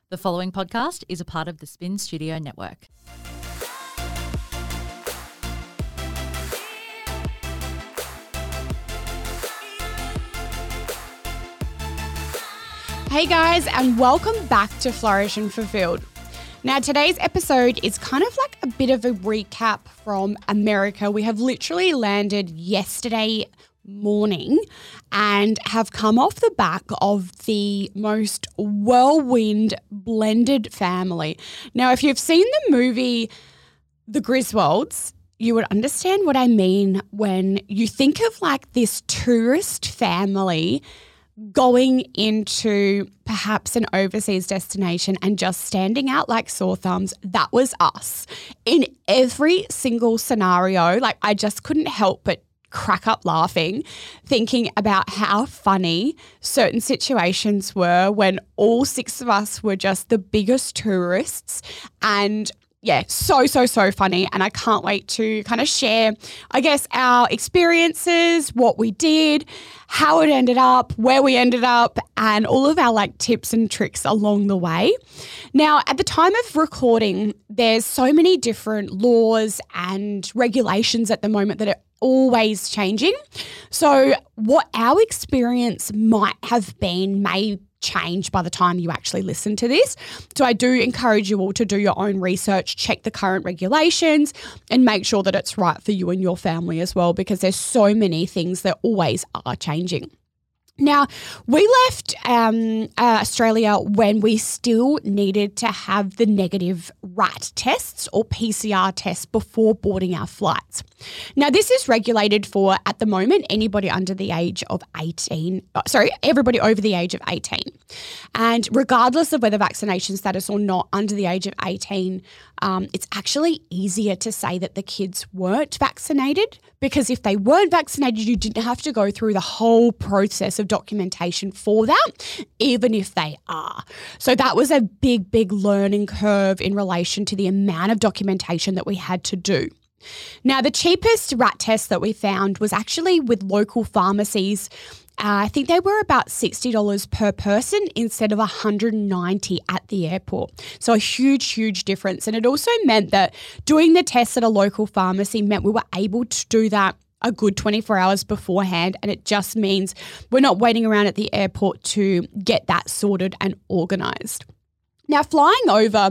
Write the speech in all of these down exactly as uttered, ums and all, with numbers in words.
The following podcast is a part of the Spin Studio Network. Hey guys, and welcome back to Flourish and Fulfilled. Now, today's episode is kind of like a bit of a recap from America. We have literally landed yesterday morning and have come off the back of the most whirlwind blended family. Now, if you've seen the movie The Griswolds, you would understand what I mean when you think of like this tourist family going into perhaps an overseas destination and just standing out like sore thumbs. That was us in every single scenario. Like, I just couldn't help but crack up laughing, thinking about how funny certain situations were when all six of us were just the biggest tourists. And yeah, so, so, so funny. And I can't wait to kind of share, I guess, our experiences, what we did, how it ended up, where we ended up, and all of our like tips and tricks along the way. Now, at the time of recording, there's so many different laws and regulations at the moment that are always changing. So what our experience might have been may change by the time you actually listen to this. So I do encourage you all to do your own research, check the current regulations, and make sure that it's right for you and your family as well, because there's so many things that always are changing. Now, we left um, uh, Australia when we still needed to have the negative rat tests or P C R tests before boarding our flights. Now, this is regulated for, at the moment, anybody under the age of eighteen, uh, sorry, everybody over the age of eighteen. And regardless of whether vaccination status or not, under the age of eighteen, um, it's actually easier to say that the kids weren't vaccinated, because if they weren't vaccinated, you didn't have to go through the whole process of documentation for that, even if they are. So that was a big, big learning curve in relation to the amount of documentation that we had to do. Now, the cheapest rat test that we found was actually with local pharmacies. Uh, I think they were about sixty dollars per person instead of one hundred ninety dollars at the airport. So a huge, huge difference. And it also meant that doing the tests at a local pharmacy meant we were able to do that a good twenty-four hours beforehand. And it just means we're not waiting around at the airport to get that sorted and organised. Now, flying over,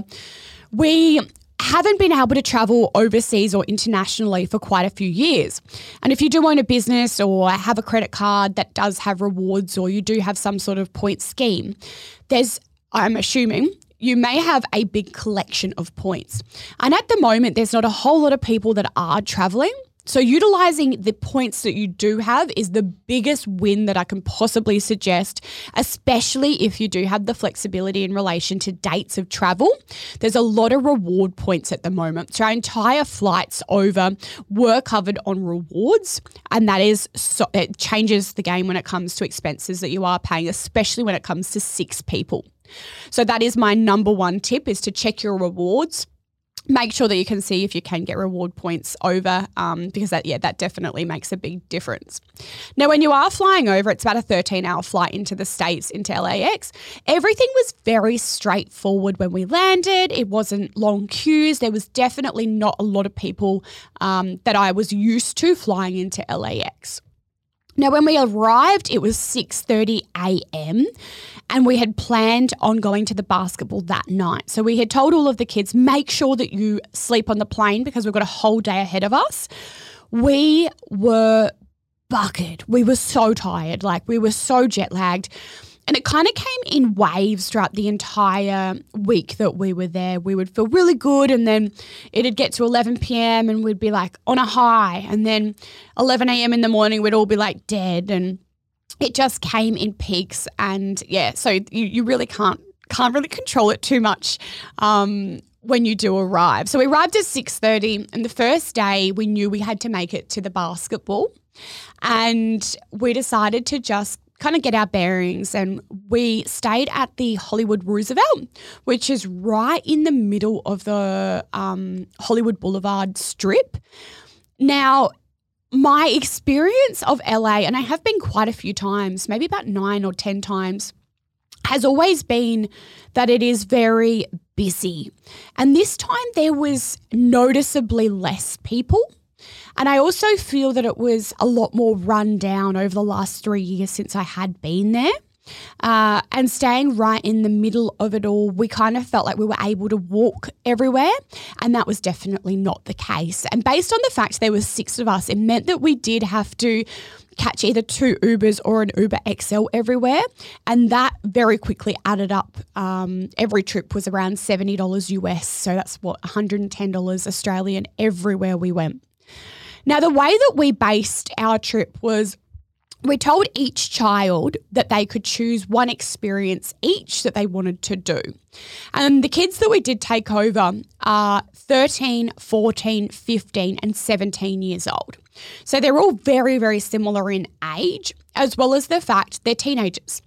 we haven't been able to travel overseas or internationally for quite a few years. And if you do own a business or have a credit card that does have rewards, or you do have some sort of point scheme, there's, I'm assuming, you may have a big collection of points. And at the moment, there's not a whole lot of people that are traveling. So utilising the points that you do have is the biggest win that I can possibly suggest, especially if you do have the flexibility in relation to dates of travel. There's a lot of reward points at the moment. So our entire flights over were covered on rewards, and that is so, it changes the game when it comes to expenses that you are paying, especially when it comes to six people. So that is my number one tip, is to check your rewards. Make sure that you can see if you can get reward points over, um, because that, yeah, that definitely makes a big difference. Now, when you are flying over, it's about a thirteen hour flight into the States, into L A X. Everything was very straightforward when we landed. It wasn't long queues. There was definitely not a lot of people um, that I was used to flying into L A X. Now, when we arrived, it was six thirty a.m. and we had planned on going to the basketball that night. So we had told all of the kids, make sure that you sleep on the plane because we've got a whole day ahead of us. We were bucketed. We were so tired. Like, we were so jet lagged. And it kind of came in waves throughout the entire week that we were there. We would feel really good, and then it'd get to eleven p.m. and we'd be like on a high, and then eleven a.m. in the morning we'd all be like dead, and it just came in peaks. And yeah, so you, you really can't can't really control it too much um, when you do arrive. So we arrived at six thirty, and the first day we knew we had to make it to the basketball, and we decided to just kind of get our bearings, and we stayed at the Hollywood Roosevelt, which is right in the middle of the um, Hollywood Boulevard strip. Now, my experience of L A, and I have been quite a few times, maybe about nine or ten times, has always been that it is very busy. And this time there was noticeably less people. And I also feel that it was a lot more run down over the last three years since I had been there. Uh, and staying right in the middle of it all, we kind of felt like we were able to walk everywhere, and that was definitely not the case. And based on the fact there were six of us, it meant that we did have to catch either two Ubers or an Uber X L everywhere, and that very quickly added up. Um, every trip was around seventy dollars U S, so that's what, one hundred ten dollars Australian everywhere we went. Now, the way that we based our trip was we told each child that they could choose one experience each that they wanted to do. And the kids that we did take over are thirteen, fourteen, fifteen and seventeen years old. So they're all very, very similar in age, as well as the fact they're teenagers.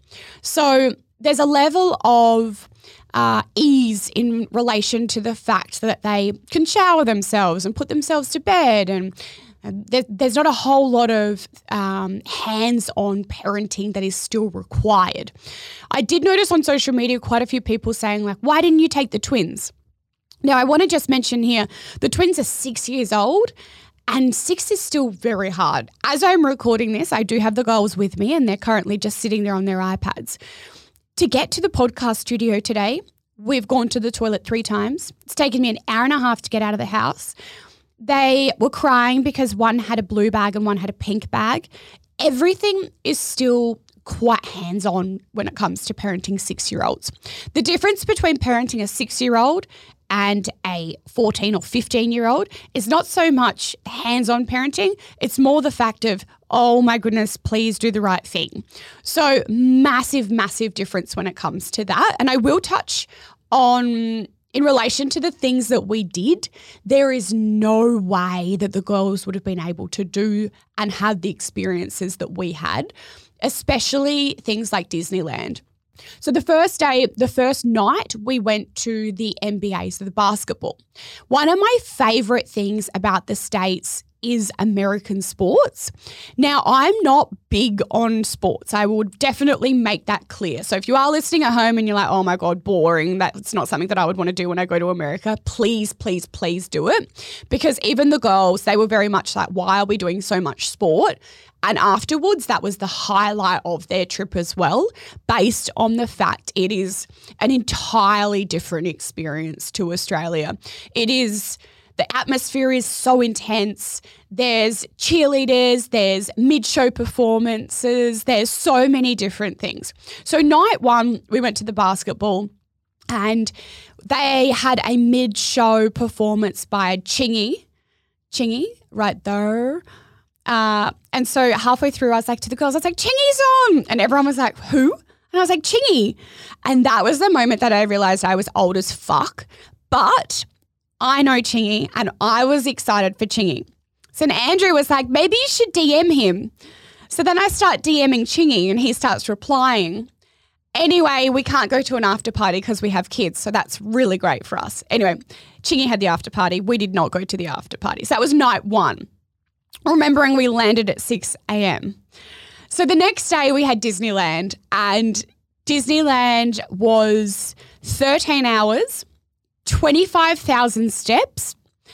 So there's a level of uh, ease in relation to the fact that they can shower themselves and put themselves to bed, and There, there's not a whole lot of um, hands-on parenting that is still required. I did notice on social media quite a few people saying, like, why didn't you take the twins? Now, I want to just mention here, the twins are six years old, and six is still very hard. As I'm recording this, I do have the girls with me, and they're currently just sitting there on their iPads. To get to the podcast studio today, we've gone to the toilet three times. It's taken me an hour and a half to get out of the house. They were crying because one had a blue bag and one had a pink bag. Everything is still quite hands-on when it comes to parenting six-year-olds. The difference between parenting a six-year-old and a fourteen or fifteen-year-old is not so much hands-on parenting. It's more the fact of, oh my goodness, please do the right thing. So massive, massive difference when it comes to that. And I will touch on, in relation to the things that we did, there is no way that the girls would have been able to do and have the experiences that we had, especially things like Disneyland. So the first day, the first night, we went to the N B A, so the basketball. One of my favourite things about the States is American sports. Now, I'm not big on sports. I would definitely make that clear. So if you are listening at home and you're like, oh my God, boring, that's not something that I would want to do when I go to America, please, please, please do it. Because even the girls, they were very much like, why are we doing so much sport? And afterwards, that was the highlight of their trip as well, based on the fact it is an entirely different experience to Australia. It is... The atmosphere is so intense. There's cheerleaders, there's mid-show performances, there's so many different things. So night one, we went to the basketball and they had a mid-show performance by Chingy. Chingy, right there. Uh, and so halfway through, I was like to the girls, I was like, Chingy's on. And everyone was like, who? And I was like, Chingy. And that was the moment that I realised I was old as fuck. But I know Chingy and I was excited for Chingy. So then Andrew was like, maybe you should D M him. So then I start DMing Chingy and he starts replying. Anyway, we can't go to an after party because we have kids. So that's really great for us. Anyway, Chingy had the after party. We did not go to the after party. So that was night one. Remembering we landed at six a.m. So the next day we had Disneyland, and Disneyland was thirteen hours, twenty-five thousand steps,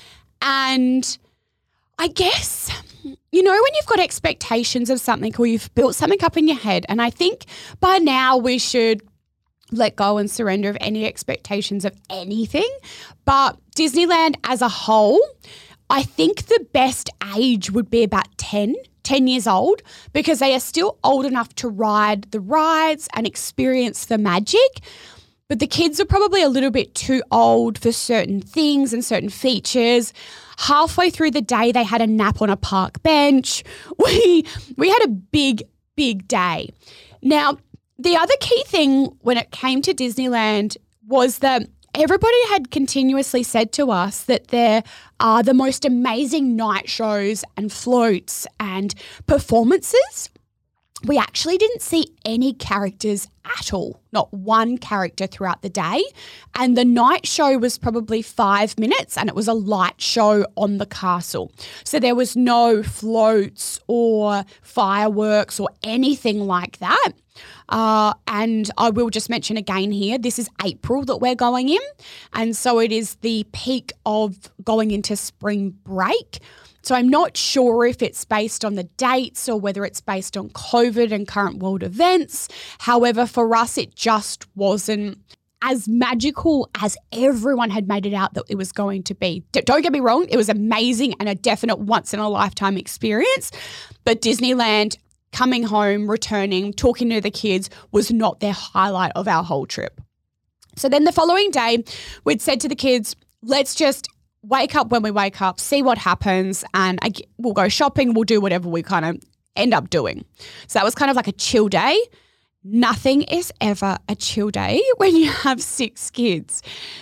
and I guess, you know, when you've got expectations of something or you've built something up in your head, and I think by now we should let go and surrender of any expectations of anything, but Disneyland as a whole, I think the best age would be about ten, ten years old, because they are still old enough to ride the rides and experience the magic. But the kids are probably a little bit too old for certain things and certain features. Halfway through the day, they had a nap on a park bench. We we had a big, big day. Now, the other key thing when it came to Disneyland was that everybody had continuously said to us that there are the most amazing night shows and floats and performances. We actually didn't see any characters at all, not one character throughout the day. And the night show was probably five minutes and it was a light show on the castle. So there was no floats or fireworks or anything like that. Uh, and I will just mention again here, this is April that we're going in. And so it is the peak of going into spring break. So I'm not sure if it's based on the dates or whether it's based on COVID and current world events. However, for us, it just wasn't as magical as everyone had made it out that it was going to be. D- don't get me wrong, it was amazing and a definite once-in-a-lifetime experience. But Disneyland, coming home, returning, talking to the kids was not their highlight of our whole trip. So then the following day, we'd said to the kids, let's just wake up when we wake up, see what happens, and I, we'll go shopping, we'll do whatever we kind of end up doing. So that was kind of like a chill day. Nothing is ever a chill day when you have six kids.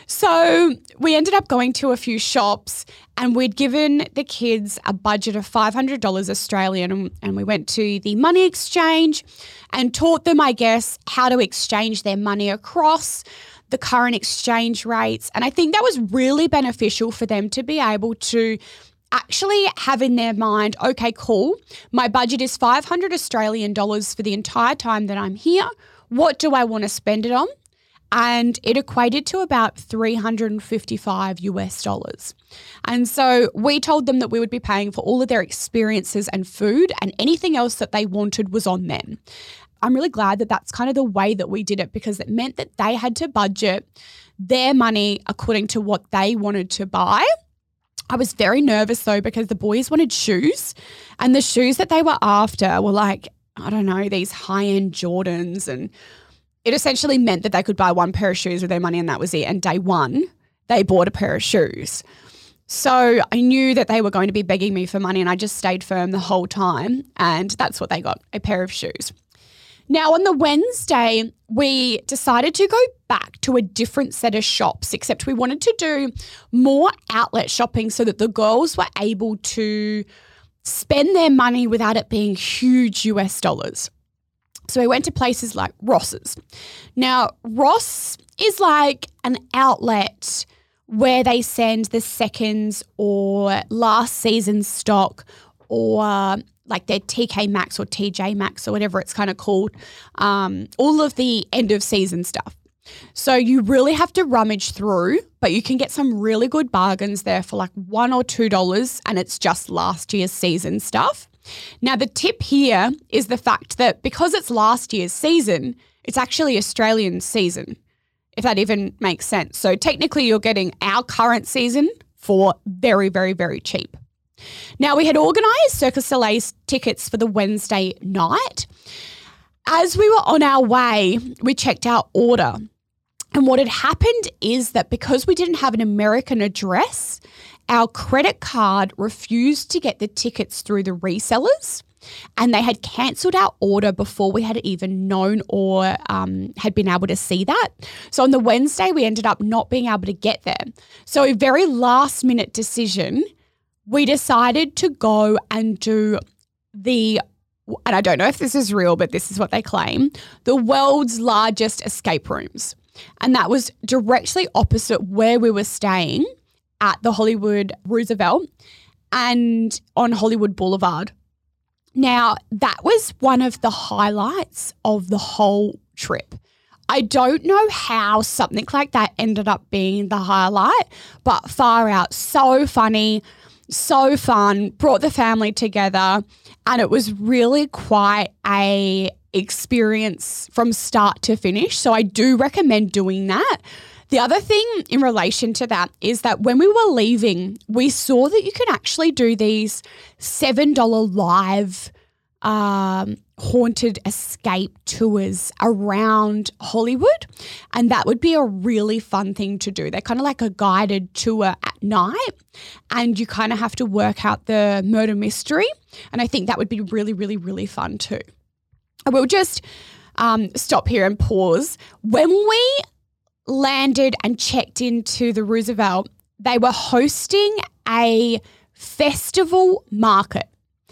So we ended up going to a few shops and we'd given the kids a budget of five hundred dollars Australian, and we went to the money exchange and taught them, I guess, how to exchange their money across the current exchange rates. And I think that was really beneficial for them to be able to actually have in their mind, okay, cool, my budget is five hundred Australian dollars for the entire time that I'm here. What do I want to spend it on? And it equated to about three hundred fifty-five US dollars. And so we told them that we would be paying for all of their experiences and food, and anything else that they wanted was on them. I'm really glad that that's kind of the way that we did it, because it meant that they had to budget their money according to what they wanted to buy. I was very nervous though, because the boys wanted shoes, and the shoes that they were after were like, I don't know, these high-end Jordans, and it essentially meant that they could buy one pair of shoes with their money and that was it. And day one, they bought a pair of shoes. So I knew that they were going to be begging me for money, and I just stayed firm the whole time, and that's what they got, a pair of shoes. Now, on the Wednesday, we decided to go back to a different set of shops, except we wanted to do more outlet shopping so that the girls were able to spend their money without it being huge U S dollars. So we went to places like Ross's. Now, Ross is like an outlet where they send the seconds or last season's stock, or like their T K Maxx or T J Maxx or whatever it's kind of called, um, all of the end of season stuff. So you really have to rummage through, but you can get some really good bargains there for like one or two dollars, and it's just last year's season stuff. Now, the tip here is the fact that because it's last year's season, it's actually Australian season, if that even makes sense. So technically you're getting our current season for very, very, very cheap. Now, we had organised Cirque du Soleil's tickets for the Wednesday night. As we were on our way, we checked our order. And what had happened is that because we didn't have an American address, our credit card refused to get the tickets through the resellers, and they had cancelled our order before we had even known or um, had been able to see that. So on the Wednesday, we ended up not being able to get there. So a very last minute decision, we decided to go and do the, and I don't know if this is real, but this is what they claim, the world's largest escape rooms. And that was directly opposite where we were staying at the Hollywood Roosevelt and on Hollywood Boulevard. Now, that was one of the highlights of the whole trip. I don't know how something like that ended up being the highlight, but far out, so funny, so fun, brought the family together, and it was really quite a experience from start to finish. So I do recommend doing that. The other thing in relation to that is that when we were leaving, we saw that you can actually do these seven dollars live um, haunted escape tours around Hollywood, and that would be a really fun thing to do. They're kind of like a guided tour at night, and you kind of have to work out the murder mystery, and I think that would be really, really, really fun too. I will just um, stop here and pause. When we landed and checked into the Roosevelt, they were hosting a festival market.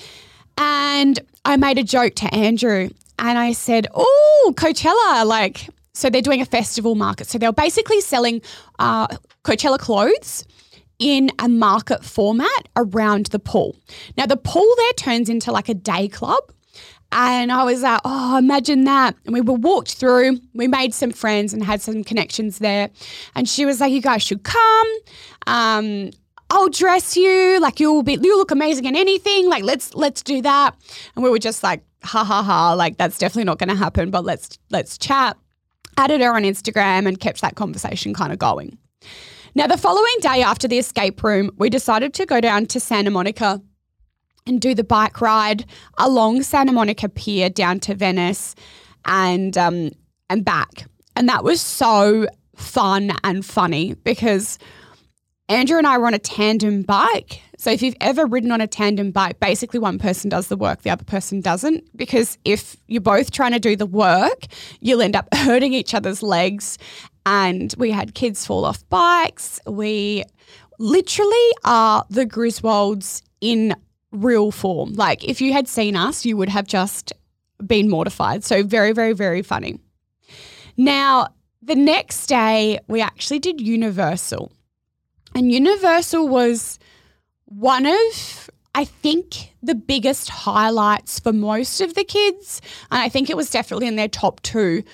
And I made a joke to Andrew and I said, oh, Coachella, like, so they're doing a festival market. So they're basically selling uh, Coachella clothes in a market format around the pool. Now, the pool there turns into like a day club. And I was like, oh, imagine that. And we were walked through. We made some friends and had some connections there. And she was like, you guys should come. Um, I'll dress you. Like you'll be, you look amazing in anything. Like let's let's do that. And we were just like, ha ha ha. Like that's definitely not going to happen. But let's let's chat. Added her on Instagram and kept that conversation kind of going. Now the following day after the escape room, we decided to go down to Santa Monica and do the bike ride along Santa Monica Pier down to Venice and um, and back. And that was so fun and funny because Andrew and I were on a tandem bike. So if you've ever ridden on a tandem bike, basically one person does the work, the other person doesn't, because if you're both trying to do the work, you'll end up hurting each other's legs. And we had kids fall off bikes. We literally are the Griswolds in real form. Like if you had seen us, you would have just been mortified. So very, very, very funny. Now, the next day we actually did Universal. And Universal was one of, I think, the biggest highlights for most of the kids. And I think it was definitely in their top two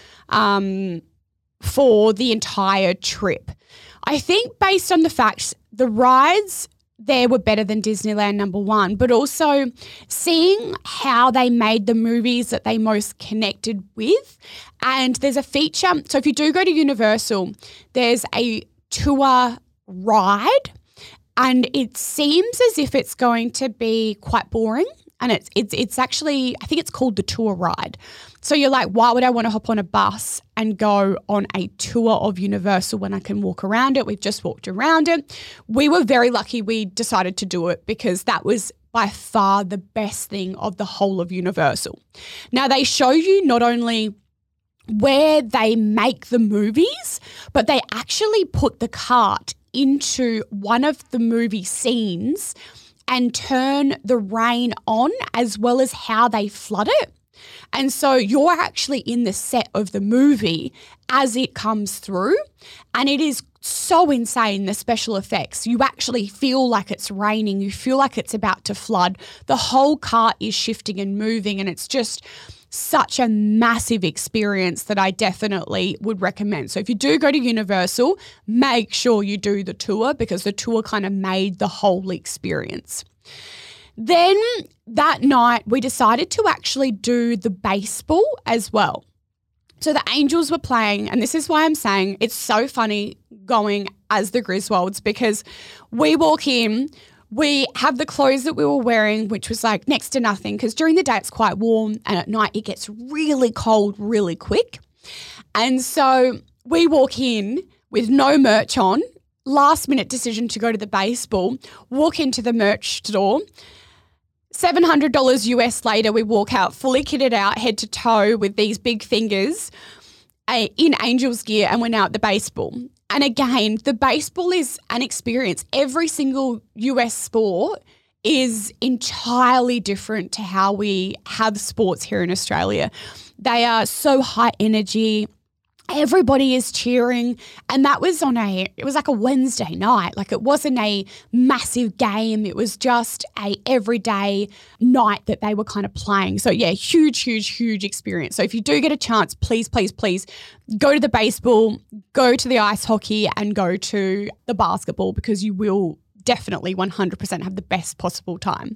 um, for the entire trip. I think based on the fact the rides there were better than Disneyland, number one, but also seeing how they made the movies that they most connected with. And there's a feature. So if you do go to Universal, there's a tour ride and it seems as if it's going to be quite boring. And it's it's it's actually, I think it's called the tour ride. So you're like, why would I want to hop on a bus and go on a tour of Universal when I can walk around it? We've just walked around it. We were very lucky we decided to do it because that was by far the best thing of the whole of Universal. Now, they show you not only where they make the movies, but they actually put the cart into one of the movie scenes and turn the rain on as well as how they flood it. And so you're actually in the set of the movie as it comes through, and it is so insane, the special effects. You actually feel like it's raining. You feel like it's about to flood. The whole cart is shifting and moving, and it's just such a massive experience that I definitely would recommend. So if you do go to Universal, make sure you do the tour because the tour kind of made the whole experience. Then that night we decided to actually do the baseball as well. So the Angels were playing, and this is why I'm saying it's so funny going as the Griswolds because we walk in, we have the clothes that we were wearing, which was like next to nothing because during the day it's quite warm and at night it gets really cold really quick. And so we walk in with no merch on, last minute decision to go to the baseball, walk into the merch store. seven hundred dollars U S later, we walk out fully kitted out head to toe with these big fingers uh, in Angels gear, and we're now at the baseball. And again, the baseball is an experience. Every single U S sport is entirely different to how we have sports here in Australia. They are so high energy. Everybody is cheering, and that was on a, it was like a Wednesday night. Like it wasn't a massive game. It was just a everyday night that they were kind of playing. So yeah, huge, huge, huge experience. So if you do get a chance, please, please, please go to the baseball, go to the ice hockey and go to the basketball because you will definitely one hundred percent have the best possible time.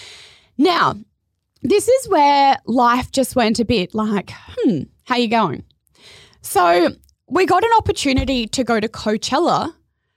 Now, this is where life just went a bit like, hmm, how you going? So we got an opportunity to go to Coachella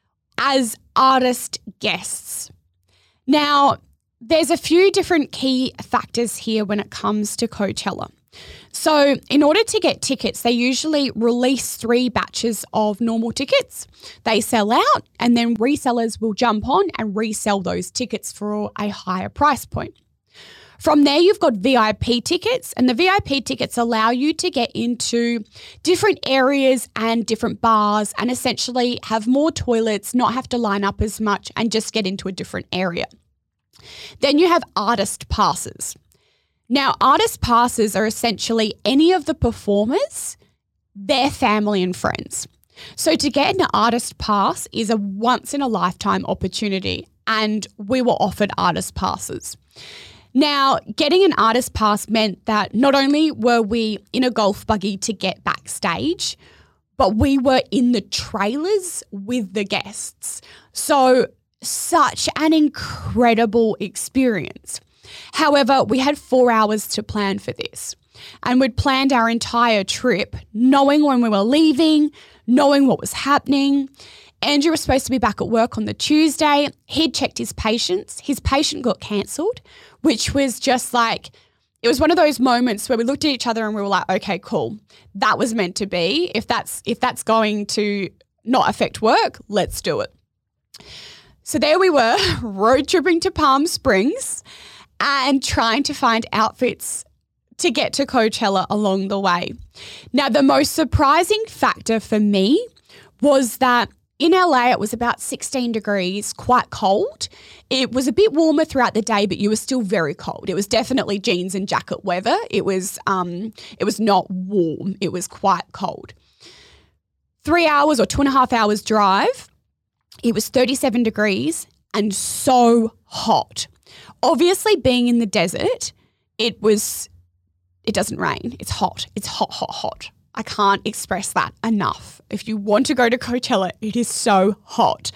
as artist guests. Now, there's a few different key factors here when it comes to Coachella. So in order to get tickets, they usually release three batches of normal tickets. They sell out and then resellers will jump on and resell those tickets for a higher price point. From there, you've got V I P tickets, and the V I P tickets allow you to get into different areas and different bars and essentially have more toilets, not have to line up as much and just get into a different area. Then you have artist passes. Now, artist passes are essentially any of the performers, their family and friends. So to get an artist pass is a once in a lifetime opportunity, and we were offered artist passes. Now, getting an artist pass meant that not only were we in a golf buggy to get backstage, but we were in the trailers with the guests. So such an incredible experience. However, we had four hours to plan for this, and we'd planned our entire trip knowing when we were leaving, knowing what was happening. Andrew was supposed to be back at work on the Tuesday. He'd checked his patients. His patient got cancelled, which was just like, it was one of those moments where we looked at each other and we were like, okay, cool. That was meant to be. If that's if that's going to not affect work, let's do it. So there we were, road tripping to Palm Springs and trying to find outfits to get to Coachella along the way. Now, the most surprising factor for me was that in L A, it was about sixteen degrees, quite cold. It was a bit warmer throughout the day, but you were still very cold. It was definitely jeans and jacket weather. It was um, it was not warm. It was quite cold. Three hours or two and a half hours drive, it was thirty-seven degrees and so hot. Obviously, being in the desert, it was, it doesn't rain. It's hot. It's hot, hot, hot. I can't express that enough. If you want to go to Coachella, it is so hot.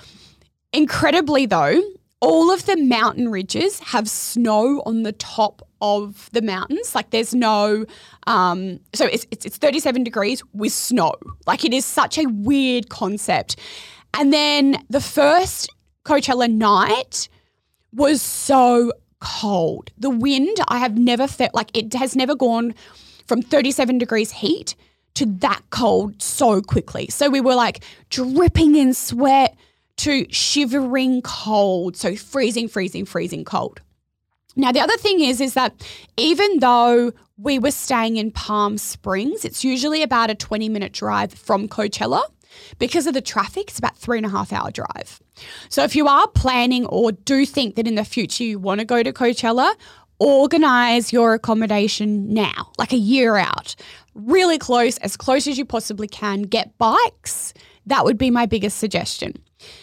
Incredibly though, all of the mountain ridges have snow on the top of the mountains. Like there's no, um, so it's, it's, it's thirty-seven degrees with snow. Like it is such a weird concept. And then the first Coachella night was so cold. The wind, I have never felt, like it has never gone from thirty-seven degrees heat to that cold so quickly. So we were like dripping in sweat to shivering cold. So freezing, freezing, freezing cold. Now, the other thing is, is that even though we were staying in Palm Springs, it's usually about a twenty minute drive from Coachella. Because of the traffic, it's about three and a half hour drive. So if you are planning or do think that in the future you want to go to Coachella, organise your accommodation now, like a year out, really close, as close as you possibly can. Get bikes. That would be my biggest suggestion.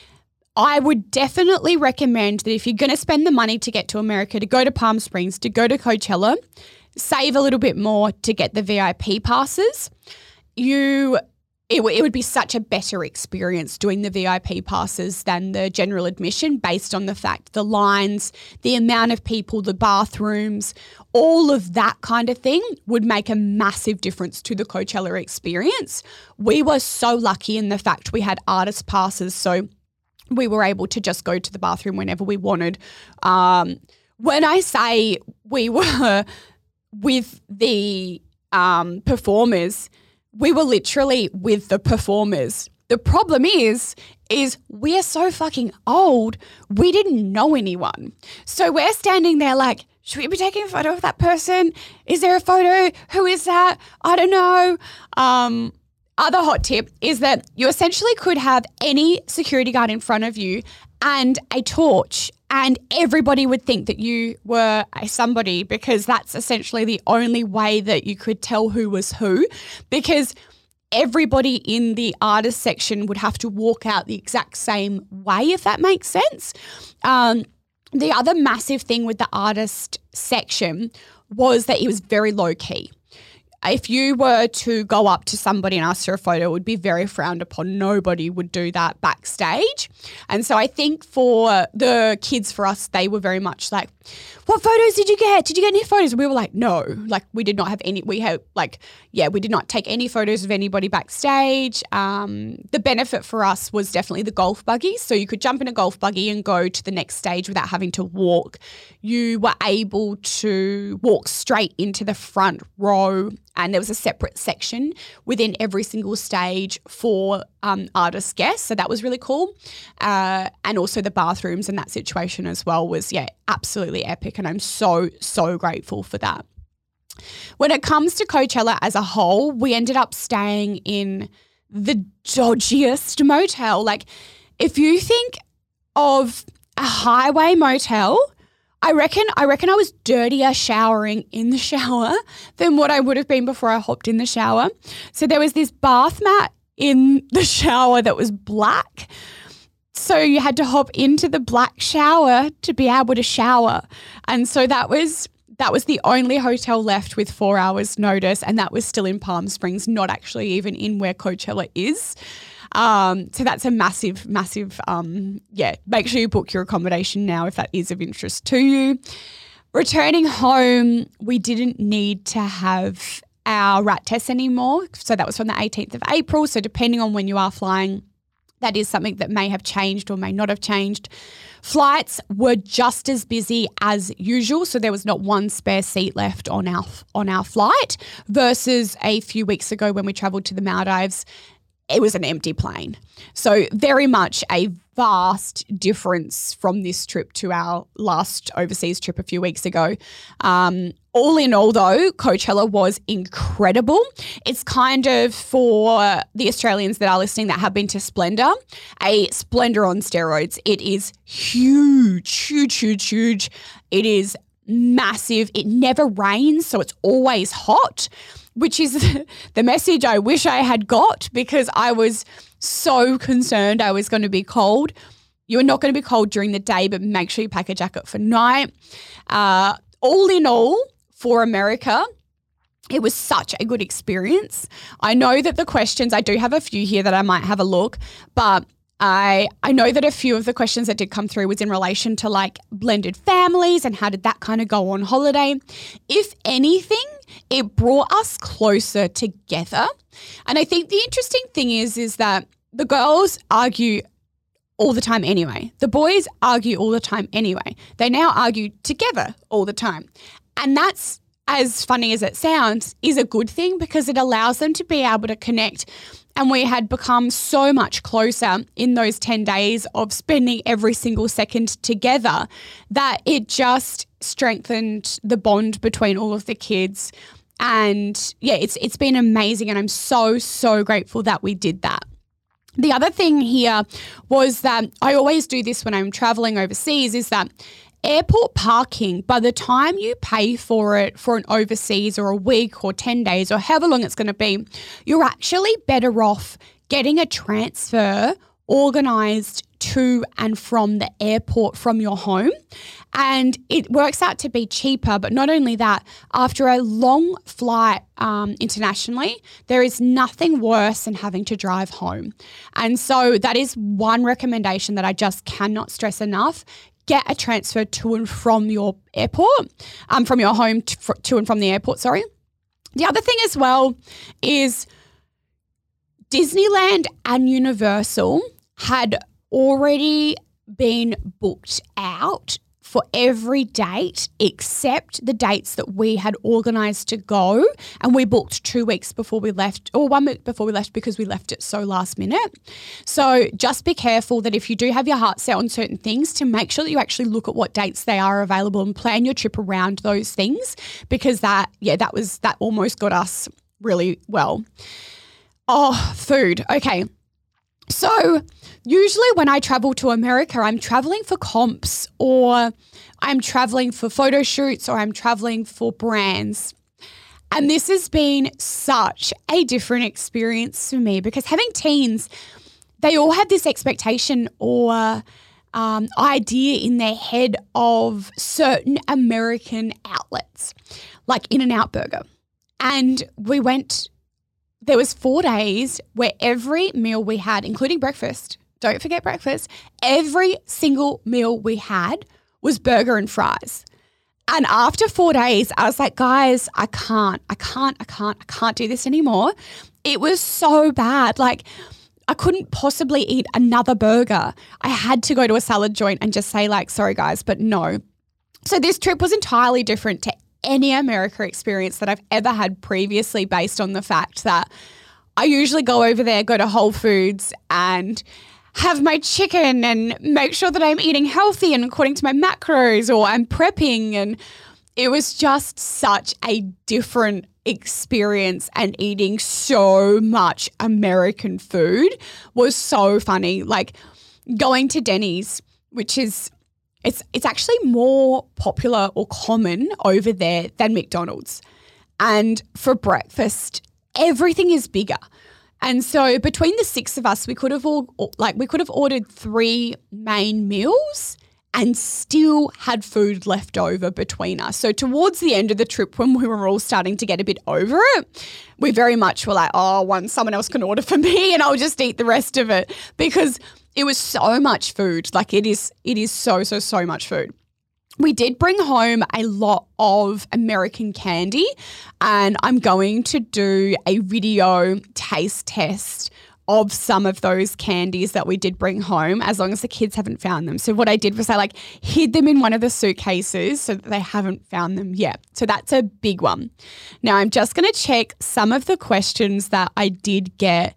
I would definitely recommend that if you're going to spend the money to get to America, to go to Palm Springs, to go to Coachella, save a little bit more to get the V I P passes. You It, w- it would be such a better experience doing the V I P passes than the general admission, based on the fact the lines, the amount of people, the bathrooms, all of that kind of thing would make a massive difference to the Coachella experience. We were so lucky in the fact we had artist passes, so we were able to just go to the bathroom whenever we wanted. Um, when I say we were with the um, performers, we were literally with the performers. The problem is, is we're so fucking old, we didn't know anyone. So we're standing there like, should we be taking a photo of that person? Is there a photo? Who is that? I don't know. Um, other hot tip is that you essentially could have any security guard in front of you and a torch, and everybody would think that you were a somebody, because that's essentially the only way that you could tell who was who, because everybody in the artist section would have to walk out the exact same way, if that makes sense. Um, the other massive thing with the artist section was that it was very low key. If you were to go up to somebody and ask for a photo, it would be very frowned upon. Nobody would do that backstage. And so I think for the kids, for us, they were very much like, what photos did you get? Did you get any photos? And we were like, no, like we did not have any, we had like, yeah, we did not take any photos of anybody backstage. Um, the benefit for us was definitely the golf buggy. So you could jump in a golf buggy and go to the next stage without having to walk. You were able to walk straight into the front row, and there was a separate section within every single stage for um, artist guests. So that was really cool. Uh, and also the bathrooms in that situation as well was, yeah, absolutely epic. And I'm so, so grateful for that. When it comes to Coachella as a whole, we ended up staying in the dodgiest motel. Like if you think of a highway motel, I reckon I reckon I was dirtier showering in the shower than what I would have been before I hopped in the shower. So there was this bath mat in the shower that was black. So you had to hop into the black shower to be able to shower. And so that was that was the only hotel left with four hours notice, and that was still in Palm Springs, not actually even in where Coachella is. Um, so that's a massive, massive, um, yeah, make sure you book your accommodation now if that is of interest to you. Returning home, we didn't need to have our rat tests anymore. So that was from the eighteenth of April. So depending on when you are flying, that is something that may have changed or may not have changed. Flights were just as busy as usual, so there was not one spare seat left on our on our flight versus a few weeks ago when we travelled to the Maldives. It was an empty plane. So very much a vast difference from this trip to our last overseas trip a few weeks ago. Um, all in all, though, Coachella was incredible. It's kind of for the Australians that are listening that have been to Splendor, a Splendor on steroids. It is huge, huge, huge, huge. It is massive. It never rains, so it's always hot, which is the message I wish I had got because I was so concerned I was going to be cold. You're not going to be cold during the day, but make sure you pack a jacket for night. Uh, all in all, for America, it was such a good experience. I know that the questions, I do have a few here that I might have a look, but I I know that a few of the questions that did come through was in relation to like blended families and how did that kind of go on holiday. If anything, it brought us closer together. And I think the interesting thing is, is that the girls argue all the time anyway. The boys argue all the time anyway. They now argue together all the time. And that's, as funny as it sounds, is a good thing because it allows them to be able to connect. And we had become so much closer in those ten days of spending every single second together that it just strengthened the bond between all of the kids. And yeah, it's it's been amazing and I'm so, so grateful that we did that. The other thing here was that I always do this when I'm traveling overseas is that airport parking, by the time you pay for it for an overseas or a week or ten days or however long it's going to be, you're actually better off getting a transfer organised to and from the airport from your home. And it works out to be cheaper. But not only that, after a long flight um, internationally, there is nothing worse than having to drive home. And so that is one recommendation that I just cannot stress enough. Get a transfer to and from your airport, um, from your home to, to and from the airport, sorry. The other thing as well is Disneyland and Universal had already been booked out for every date except the dates that we had organised to go, and we booked two weeks before we left or one week before we left because we left it so last minute. So just be careful that if you do have your heart set on certain things, to make sure that you actually look at what dates they are available and plan your trip around those things, because that, yeah, that was, that almost got us really well. Oh, food. Okay. So usually when I travel to America, I'm traveling for comps or I'm traveling for photo shoots or I'm traveling for brands. And this has been such a different experience for me because having teens, they all have this expectation or um, idea in their head of certain American outlets, like In-N-Out Burger. And we went... There was four days where every meal we had, including breakfast, don't forget breakfast, every single meal we had was burger and fries. And after four days, I was like, guys, I can't, I can't, I can't, I can't do this anymore. It was so bad. Like I couldn't possibly eat another burger. I had to go to a salad joint and just say like, sorry guys, but no. So this trip was entirely different to any America experience that I've ever had previously, based on the fact that I usually go over there, go to Whole Foods and have my chicken and make sure that I'm eating healthy and according to my macros, or I'm prepping. And it was just such a different experience, and eating so much American food was so funny. Like going to Denny's, which is It's it's actually more popular or common over there than McDonald's. And for breakfast, everything is bigger. And so between the six of us, we could have all like we could have ordered three main meals and still had food left over between us. So towards the end of the trip, when we were all starting to get a bit over it, we very much were like, oh, one someone else can order for me and I'll just eat the rest of it, because it was so much food. Like it is, it is so, so, so much food. We did bring home a lot of American candy, and I'm going to do a video taste test of some of those candies that we did bring home, as long as the kids haven't found them. So what I did was I like hid them in one of the suitcases so that they haven't found them yet. So that's a big one. Now I'm just going to check some of the questions that I did get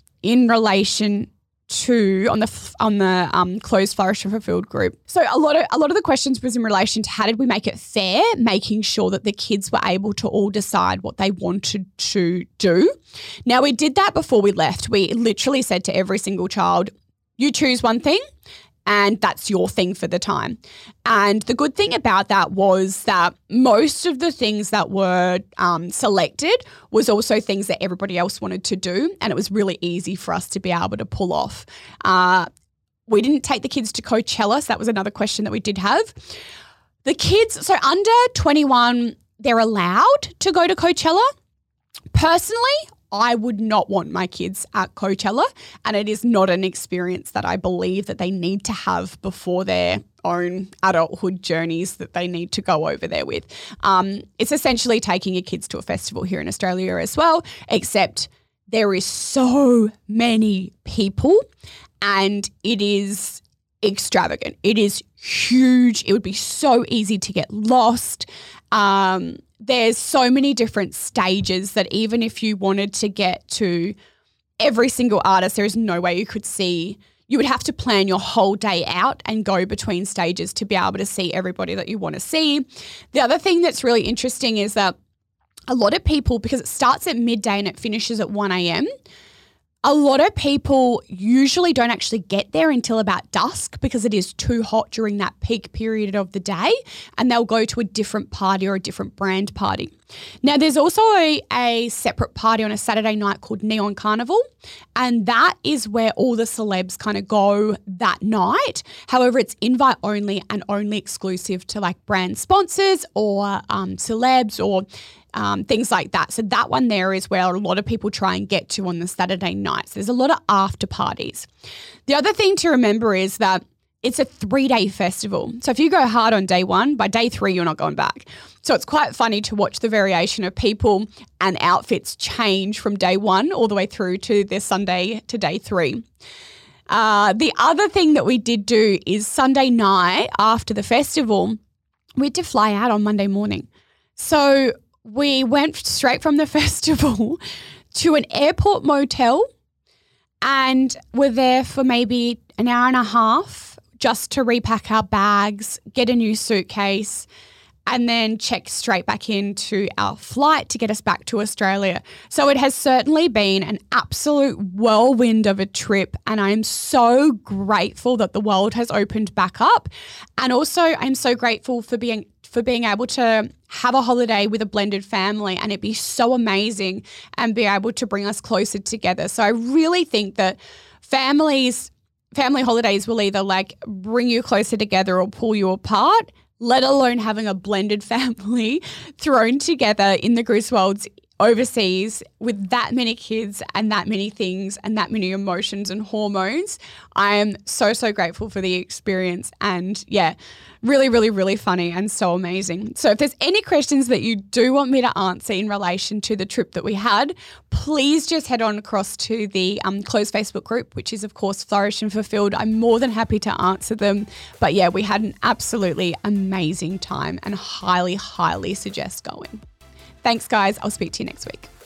in relation to on the on the um, closed Flourish and Fulfilled group. So a lot of a lot of the questions was in relation to how did we make it fair, making sure that the kids were able to all decide what they wanted to do. Now we did that before we left. We literally said to every single child, you choose one thing and that's your thing for the time. And the good thing about that was that most of the things that were um, selected was also things that everybody else wanted to do, and it was really easy for us to be able to pull off. Uh, we didn't take the kids to Coachella, so that was another question that we did have. The kids, so under twenty-one, they're allowed to go to Coachella. Personally, I would not want my kids at Coachella, and it is not an experience that I believe that they need to have before their own adulthood journeys that they need to go over there with. Um, it's essentially taking your kids to a festival here in Australia as well, except there is so many people and it is extravagant. It is huge. It would be so easy to get lost. Um, There's so many different stages that even if you wanted to get to every single artist, there is no way you could see. You would have to plan your whole day out and go between stages to be able to see everybody that you want to see. The other thing that's really interesting is that a lot of people, because it starts at midday and it finishes at one a.m., a lot of people usually don't actually get there until about dusk because it is too hot during that peak period of the day, and they'll go to a different party or a different brand party. Now, there's also a, a separate party on a Saturday night called Neon Carnival, and that is where all the celebs kind of go that night. However, it's invite only and only exclusive to like brand sponsors or um, celebs or Um, things like that. So that one there is where a lot of people try and get to on the Saturday nights. There's a lot of after parties. The other thing to remember is that it's a three-day festival. So if you go hard on day one, by day three, you're not going back. So it's quite funny to watch the variation of people and outfits change from day one all the way through to this Sunday to day three. Uh, the other thing that we did do is Sunday night after the festival, we had to fly out on Monday morning. So we went straight from the festival to an airport motel and were there for maybe an hour and a half just to repack our bags, get a new suitcase, and then check straight back into our flight to get us back to Australia. So it has certainly been an absolute whirlwind of a trip, and I'm so grateful that the world has opened back up. And also I'm so grateful for being for being able to have a holiday with a blended family and it be so amazing and be able to bring us closer together. So I really think that families, family holidays will either like bring you closer together or pull you apart, let alone having a blended family thrown together in the Griswolds overseas with that many kids and that many things and that many emotions and hormones. I am so, so grateful for the experience, and yeah, really, really, really funny and so amazing. So if there's any questions that you do want me to answer in relation to the trip that we had, please just head on across to the um, closed Facebook group, which is of course Flourish and Fulfilled. I'm more than happy to answer them. But yeah, we had an absolutely amazing time and highly, highly suggest going. Thanks, guys. I'll speak to you next week.